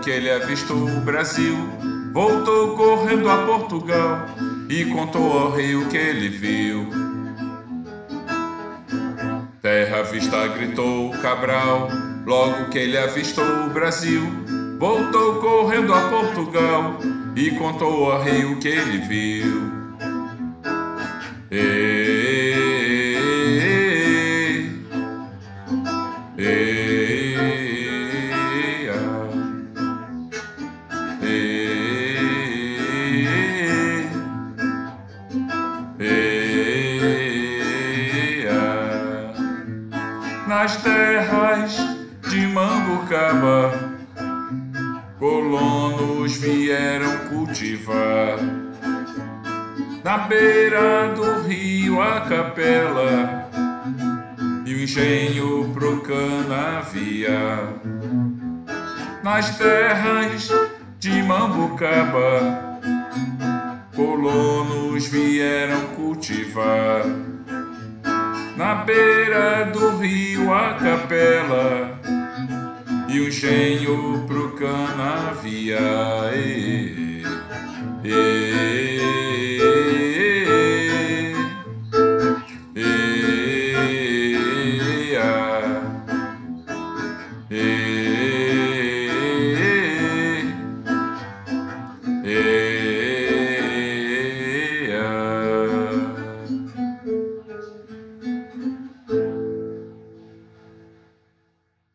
que ele avistou o Brasil, voltou correndo a Portugal e contou ao rei o que ele viu. Terra à vista, gritou Cabral, logo que ele avistou o Brasil, voltou correndo a Portugal e contou ao rei o que ele viu. Nas terras de Mambucaba, colonos vieram cultivar. Na beira do rio a capela e o engenho pro canavial. Nas terras de Mambucaba, colonos vieram cultivar. Na beira do rio a capela e o engenho pro canavial.